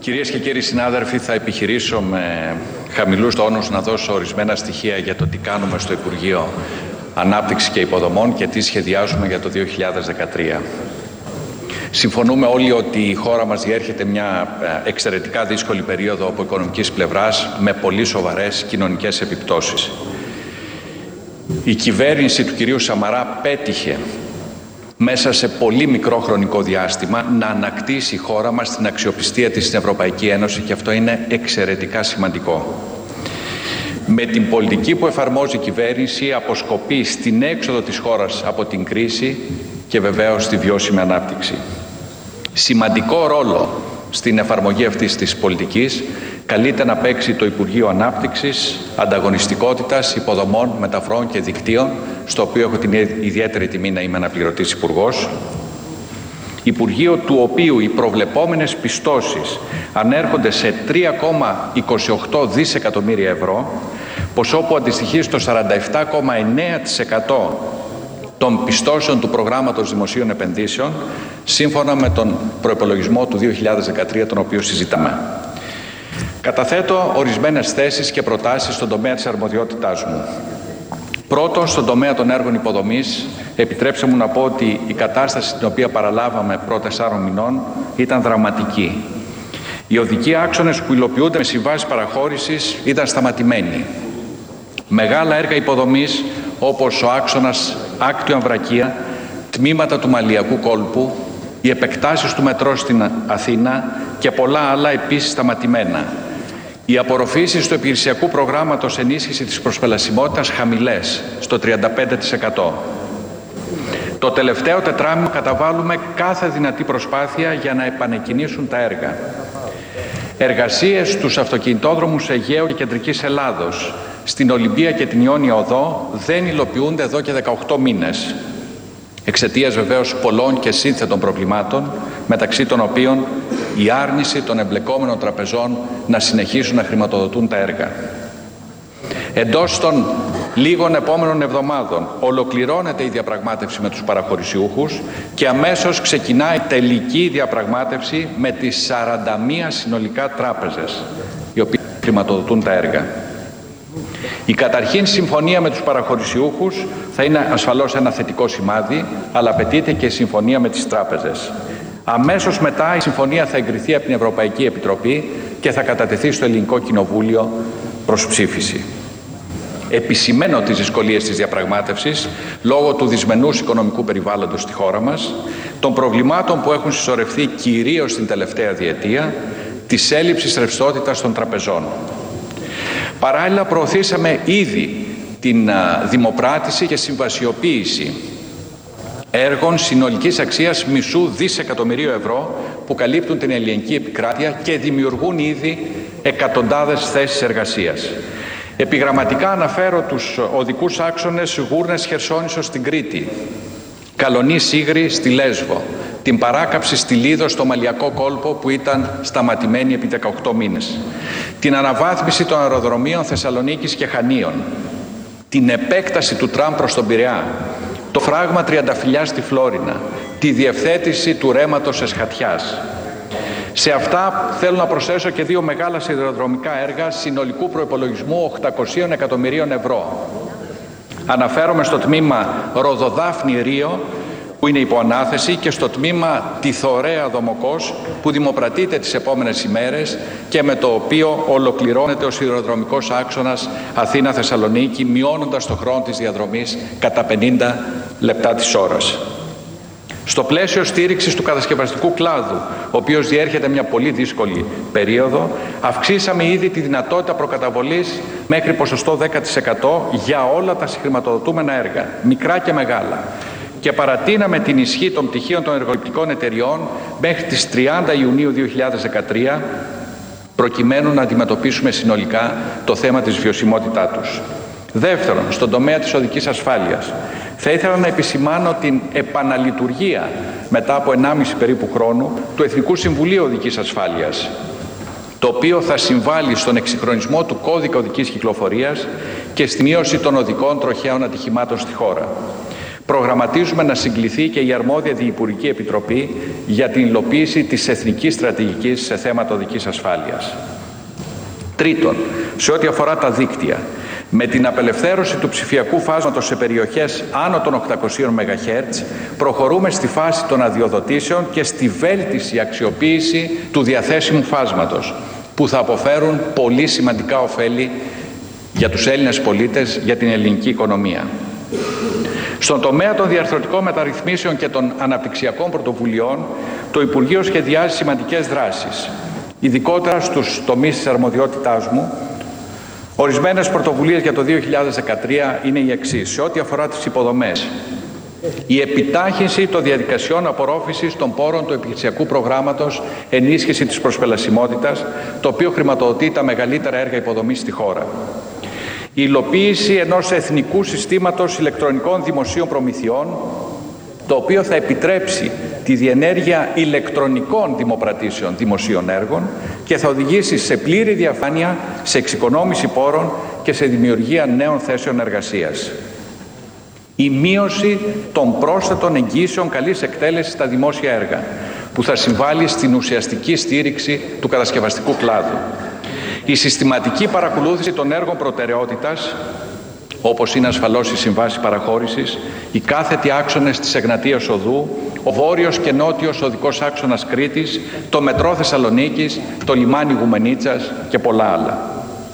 Κυρίες και κύριοι συνάδελφοι, θα επιχειρήσω με χαμηλούς τόνους να δώσω ορισμένα στοιχεία για το τι κάνουμε στο Υπουργείο Ανάπτυξης και Υποδομών και τι σχεδιάζουμε για το 2013. Συμφωνούμε όλοι ότι η χώρα μας διέρχεται μια εξαιρετικά δύσκολη περίοδο από οικονομικής πλευράς με πολύ σοβαρές κοινωνικές επιπτώσεις. Η κυβέρνηση του κυρίου Σαμαρά πέτυχε μέσα σε πολύ μικρό χρονικό διάστημα να ανακτήσει η χώρα μας την αξιοπιστία της στην Ευρωπαϊκή Ένωση και αυτό είναι εξαιρετικά σημαντικό. Με την πολιτική που εφαρμόζει η κυβέρνηση αποσκοπεί στην έξοδο της χώρας από την κρίση και βεβαίως στη βιώσιμη ανάπτυξη. Σημαντικό ρόλο στην εφαρμογή αυτής της πολιτικής καλείται να παίξει το Υπουργείο Ανάπτυξης, Ανταγωνιστικότητας, Υποδομών, Μεταφορών και Δικτύων, στο οποίο έχω την ιδιαίτερη τιμή να είμαι αναπληρωτής υπουργός. Υπουργείο του οποίου οι προβλεπόμενες πιστώσεις ανέρχονται σε 3,28 δισεκατομμύρια ευρώ, ποσό που αντιστοιχεί στο 47,9% των πιστώσεων του προγράμματος δημοσίων επενδύσεων, σύμφωνα με τον προϋπολογισμό του 2013, τον οποίο συζητάμε. Καταθέτω ορισμένες θέσεις και προτάσεις στον τομέα της αρμοδιότητάς μου. Πρώτον, στον τομέα των έργων υποδομής, επιτρέψτε μου να πω ότι η κατάσταση την οποία παραλάβαμε πρώτες 4 μηνών ήταν δραματική. Οι οδικοί άξονες που υλοποιούνται με συμβάσεις παραχώρησης ήταν σταματημένοι. Μεγάλα έργα υποδομής όπως ο άξονας Άκτιο-Αμβρακία, τμήματα του Μαλιακού κόλπου, οι επεκτάσεις του μετρό στην Αθήνα και πολλά άλλα επίσης σταματημένα. Οι απορροφήσεις του επιχειρησιακού προγράμματος ενίσχυση της προσπελασιμότητας χαμηλές, στο 35%. Το τελευταίο τετράμινο καταβάλουμε κάθε δυνατή προσπάθεια για να επανεκκινήσουν τα έργα. Εργασίες στους αυτοκινητόδρομους Αιγαίου και Κεντρικής Ελλάδος, στην Ολυμπία και την Ιόνια Οδό δεν υλοποιούνται εδώ και 18 μήνες. Εξαιτίας βεβαίως πολλών και σύνθετων προβλημάτων, μεταξύ των οποίων η άρνηση των εμπλεκόμενων τραπεζών να συνεχίσουν να χρηματοδοτούν τα έργα. Εντός των λίγων επόμενων εβδομάδων ολοκληρώνεται η διαπραγμάτευση με τους παραχωρησιούχους και αμέσως ξεκινάει τελική διαπραγμάτευση με τις 41 συνολικά τράπεζες, οι οποίες χρηματοδοτούν τα έργα. Η καταρχήν συμφωνία με τους παραχωρησιούχους θα είναι ασφαλώς ένα θετικό σημάδι, αλλά απαιτείται και συμφωνία με τις τράπεζες. Αμέσως μετά η συμφωνία θα εγκριθεί από την Ευρωπαϊκή Επιτροπή και θα κατατεθεί στο Ελληνικό Κοινοβούλιο προς ψήφιση. Επισημαίνω τις δυσκολίες της διαπραγμάτευσης λόγω του δυσμενούς οικονομικού περιβάλλοντος στη χώρα μας, των προβλημάτων που έχουν συσσωρευτεί κυρίως την τελευταία διετία, της έλλειψης ρευστότητας των τραπεζών. Παράλληλα προωθήσαμε ήδη την δημοπράτηση και συμβασιοποίηση έργων συνολικής αξίας μισού δισεκατομμυρίου ευρώ που καλύπτουν την ελληνική επικράτεια και δημιουργούν ήδη εκατοντάδες θέσεις εργασίας. Επιγραμματικά αναφέρω τους οδικούς άξονες Γούρνες Χερσόνησος στην Κρήτη, Καλονή Σίγρη στη Λέσβο, την παράκαψη στη Λίδο στο Μαλιακό κόλπο που ήταν σταματημένη επί 18 μήνες, την αναβάθμιση των αεροδρομίων Θεσσαλονίκης και Χανίων, την επέκταση του τραμ προς τον Πειραιά, το φράγμα Τριανταφυλλιάς στη Φλόρινα, τη διευθέτηση του ρέματος Εσχατιάς. Σε αυτά θέλω να προσθέσω και 2 μεγάλα σιδηροδρομικά έργα συνολικού προϋπολογισμού 800 εκατομμυρίων ευρώ. Αναφέρομαι στο τμήμα Ροδοδάφνη-Ρίο, που είναι υπό ανάθεση, και στο τμήμα Τιθωρέα-Δομοκός, που δημοπρατείται τις επόμενες ημέρες και με το οποίο ολοκληρώνεται ο σιδηροδρομικός άξονας Αθήνα-Θεσσαλονίκη, μειώνοντας το χρόνο της διαδρομής κατά 50 λεπτά της ώρας. Στο πλαίσιο στήριξης του κατασκευαστικού κλάδου, ο οποίος διέρχεται μια πολύ δύσκολη περίοδο, αυξήσαμε ήδη τη δυνατότητα προκαταβολής μέχρι ποσοστό 10% για όλα τα συγχρηματοδοτούμενα έργα, μικρά και μεγάλα. Και παρατείναμε την ισχύ των πτυχίων των εργοληπτικών εταιριών μέχρι τις 30 Ιουνίου 2013, προκειμένου να αντιμετωπίσουμε συνολικά το θέμα της βιωσιμότητάς τους. Δεύτερον, στον τομέα της οδικής ασφάλειας, θα ήθελα να επισημάνω την επαναλειτουργία μετά από 1,5 περίπου χρόνου του Εθνικού Συμβουλίου Οδικής Ασφάλειας, το οποίο θα συμβάλλει στον εξυγχρονισμό του κώδικα οδικής κυκλοφορίας και στη μείωση των οδικών τροχαίων ατυχημάτων στη χώρα. προγραμματίζουμε να συγκληθεί και η αρμόδια Διυπουργική Επιτροπή για την υλοποίηση της Εθνικής Στρατηγικής σε θέματα οδικής ασφάλειας. Τρίτον, σε ό,τι αφορά τα δίκτυα, με την απελευθέρωση του ψηφιακού φάσματος σε περιοχές άνω των 800 MHz, προχωρούμε στη φάση των αδειοδοτήσεων και στη βέλτιστη αξιοποίηση του διαθέσιμου φάσματος, που θα αποφέρουν πολύ σημαντικά ωφέλη για τους Έλληνες πολίτες, για την ελληνική οικονομία. Στον τομέα των διαρθρωτικών μεταρρυθμίσεων και των αναπτυξιακών πρωτοβουλειών, το Υπουργείο σχεδιάζει σημαντικές δράσεις, ειδικότερα στους τομείς της αρμοδιότητάς μου. Ορισμένες πρωτοβουλίες για το 2013 είναι οι εξής. Σε ό,τι αφορά τις υποδομές, η επιτάχυνση των διαδικασιών απορρόφησης των πόρων του επιχειρησιακού προγράμματος ενίσχυση της προσπελασιμότητας, το οποίο χρηματοδοτεί τα μεγαλύτερα έργα υποδομής στη χώρα. Η υλοποίηση ενός εθνικού συστήματος ηλεκτρονικών δημοσίων προμηθειών, το οποίο θα επιτρέψει τη διενέργεια ηλεκτρονικών δημοπρατήσεων δημοσίων έργων και θα οδηγήσει σε πλήρη διαφάνεια, σε εξοικονόμηση πόρων και σε δημιουργία νέων θέσεων εργασίας. Η μείωση των πρόσθετων εγγύσεων καλής εκτέλεσης στα δημόσια έργα, που θα συμβάλλει στην ουσιαστική στήριξη του κατασκευαστικού κλάδου. Η συστηματική παρακολούθηση των έργων προτεραιότητας, όπως είναι ασφαλώς οι συμβάσεις παραχώρησης, οι κάθετοι άξονες της Εγνατίας Οδού, ο βόρειος και νότιος οδικός άξονας Κρήτης, το μετρό Θεσσαλονίκης, το λιμάνι Γουμενίτσας και πολλά άλλα.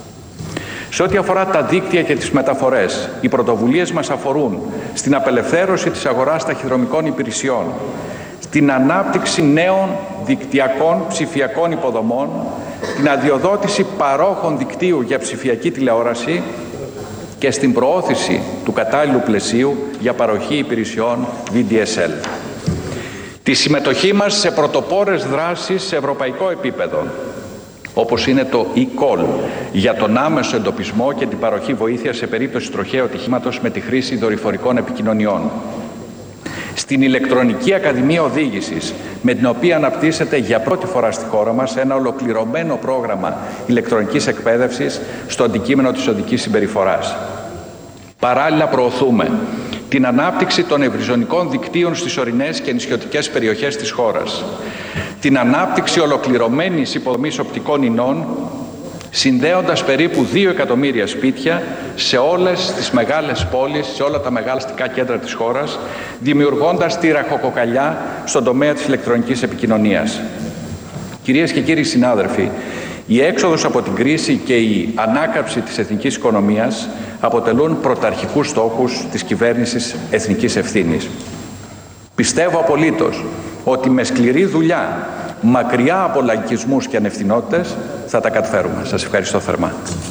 Σε ό,τι αφορά τα δίκτυα και τις μεταφορές, οι πρωτοβουλίες μας αφορούν στην απελευθέρωση της αγοράς ταχυδρομικών υπηρεσιών, στην ανάπτυξη νέων δικτυακών ψηφιακών υποδομών, την αδειοδότηση παρόχων δικτύου για ψηφιακή τηλεόραση και στην προώθηση του κατάλληλου πλαισίου για παροχή υπηρεσιών VDSL. Τη συμμετοχή μας σε πρωτοπόρες δράσεις σε ευρωπαϊκό επίπεδο, όπως είναι το e-call για τον άμεσο εντοπισμό και την παροχή βοήθειας σε περίπτωση τροχαίου ατυχήματος με τη χρήση δορυφορικών επικοινωνιών. Στην ηλεκτρονική Ακαδημία Οδήγησης, με την οποία αναπτύσσεται για πρώτη φορά στη χώρα μας ένα ολοκληρωμένο πρόγραμμα ηλεκτρονικής εκπαίδευσης στο αντικείμενο της οδικής συμπεριφοράς. Παράλληλα προωθούμε την ανάπτυξη των ευρυζωνικών δικτύων στις ορεινές και νησιωτικές περιοχές της χώρας, την ανάπτυξη ολοκληρωμένης υποδομής οπτικών ινών, συνδέοντας περίπου 2 εκατομμύρια σπίτια σε όλες τις μεγάλες πόλεις, σε όλα τα μεγάλα αστικά κέντρα της χώρας, δημιουργώντας τη ραχοκοκαλιά στον τομέα της ηλεκτρονικής επικοινωνίας. Κυρίες και κύριοι συνάδελφοι, η έξοδος από την κρίση και η ανάκαμψη της εθνικής οικονομίας αποτελούν πρωταρχικούς στόχους της κυβέρνησης εθνικής ευθύνης. Πιστεύω απολύτως ότι με σκληρή δουλειά, μακριά από λαϊκισμούς και ανευθυνότητες, θα τα καταφέρουμε. Σας ευχαριστώ θερμά.